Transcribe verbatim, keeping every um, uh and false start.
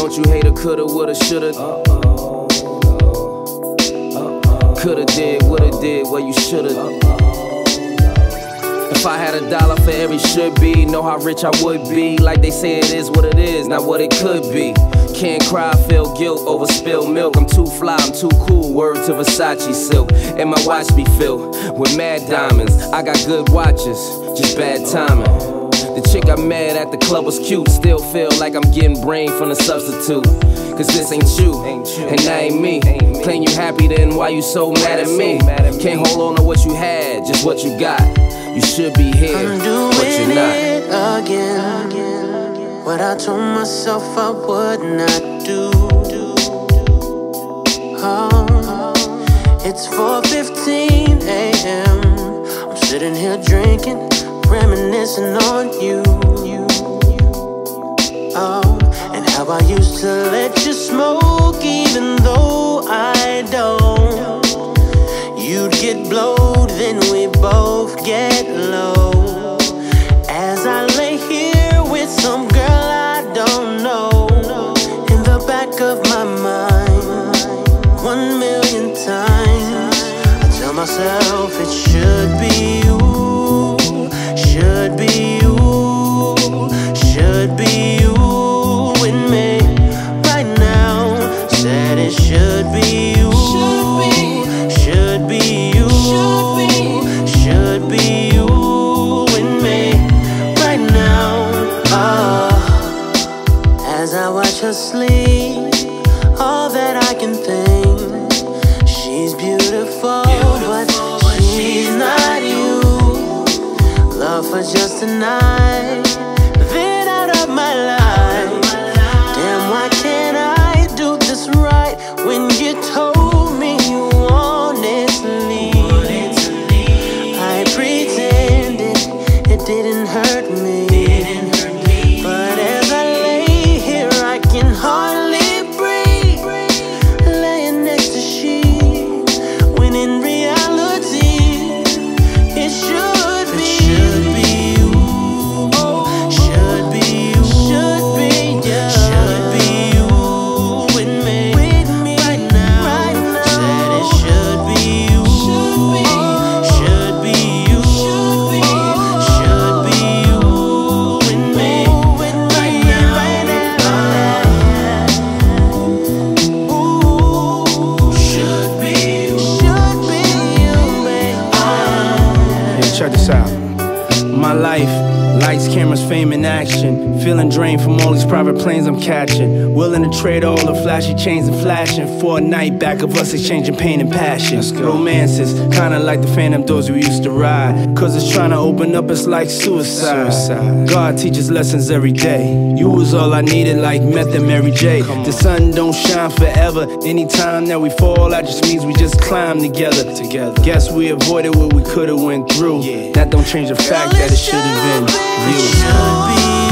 Don't you hate a coulda, woulda, shoulda? Uh-oh, no. Uh-oh. Coulda did, woulda did, well you shoulda. Uh-oh. If I had a dollar for every should be, know how rich I would be. Like they say it is what it is, not what it could be. Can't cry, feel guilt over spilled milk. I'm too fly, I'm too cool, word to Versace silk. And my watch be filled with mad diamonds. I got good watches, just bad timing. The chick I met at the club was cute. Still feel like I'm getting brain from the substitute. Cause this ain't you, and that ain't me. Claim you happy, then why you so mad at me? Can't hold on to what you had, just what you got. You should be here, I'm but you're doing not. it again, again. What I told myself I would not do. Oh, it's four fifteen a m I'm sitting here drinking, reminiscing on you. Oh, and how I used to let you smoke even though I don't. You'd get blowed, then we both get low. As I lay here with some girl I don't know, in the back of my mind, one million times I tell myself it should be you, should be you, should be you with me right now. Said it should be you, should be you, should be you with me right now. Oh, as I watch her sleep, all that I can think, she's beautiful, but she's not you. Love for just a night, then out of my life. Damn, why can't I do this right when you told me you wanted to leave? I pretended it didn't hurt me, but as I lay here I can hardly breathe, laying next to sheets, when in reality it should be, should be you, should be you, should be, yeah, should be you with me, with me right now, right now. Said it should be you, should be, should be you, should be, should be you with me, with me right now, right now. Ooh, should be you, should be you, babe. Hey, check this out. My life, lights, cameras, fame, and action. Feeling drained from all these private planes I'm catching. Willing to trade all the flashy chains and flashing for a night back of us exchanging pain and passion. Romances, kinda like the phantom doors we used to ride. Cause it's trying to open up, it's like suicide. suicide. God teaches lessons every day. You was all I needed, like meth and Mary J. The sun don't shine forever. Anytime that we fall, that just means we just climb together. together. Guess we avoided what we could've went through. Yeah. That don't change the fact that it should've been you. Should be